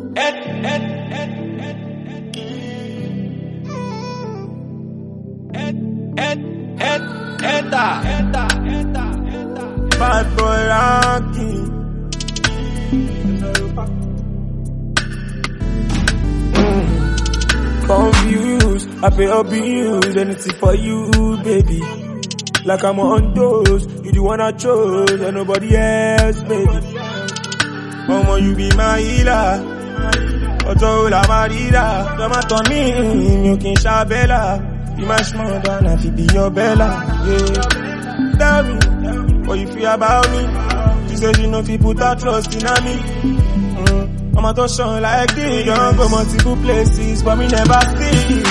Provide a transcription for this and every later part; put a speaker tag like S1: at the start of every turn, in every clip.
S1: Bad boy Rocky. Confused, I pay your bills, anything for you, baby. Like I'm on those, you the one I chose, and nobody else, baby. Mama, you be my healer. Otola Marida, come out on me, you can shabella. You my small down, I feel be your bella, yeah. Tell me, what you feel about me? She said she know if you put her trust in me. I'm a touch on like this, don't go multiple places, but me never see.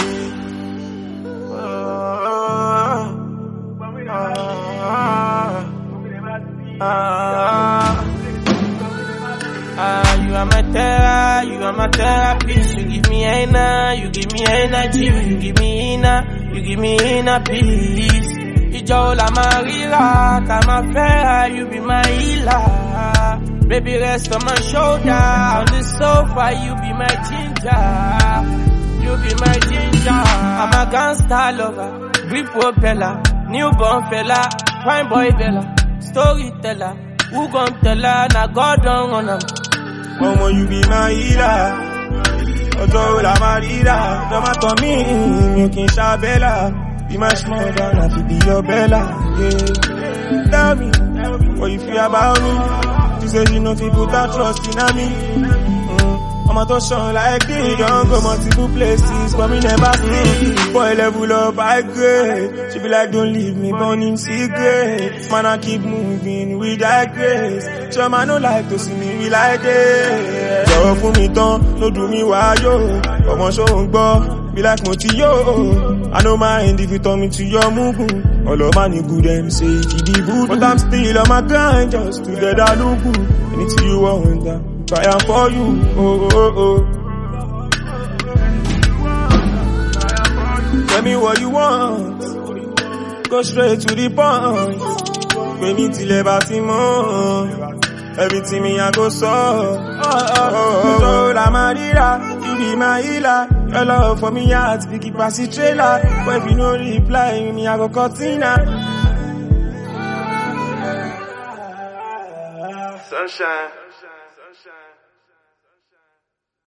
S2: You are my therapist. You give me you give me energy, you give me inner peace. Ijo la marira, kama fair, you be my healer. Baby, rest on my shoulder, on the sofa, you be my ginger. You be my ginger. I'm a gangster lover, grip propeller, newborn fella, fine boy bella, storyteller. Who gon' tell her, na God don't run am.
S1: Mama, you be my healer. Otola Marida, don't matter me, you can shabella. Be my small down, I feel be your bella, yeah. Tell me, what you feel about me? She said you know if you put that trust in me. I'm a touch on like this, don't go multiple places, but me never see. Boy level up, I grade. She be like, don't leave me burning secret. Man, I keep moving with that grace. Sure man, no like to see me like this. Jọ̀wọ́ fún mi tán, no do me why yo. Ọmọ ṣó ń gbọ́, be like Moti yo. I know mind if you turn me to your mugu. All of my good them say it be good, but I'm still on my grind just to get that look good. Anything you want, try am for you, oh, oh, oh. Tell me what you want, go straight to the point. Pè mí tilẹ̀ bá ti mọ́, everything me I go solve. So la Marida, you be my healer. Your love for me heart, we keep pass the trailer. But if you no reply, me I go cortina.
S3: Sunshine.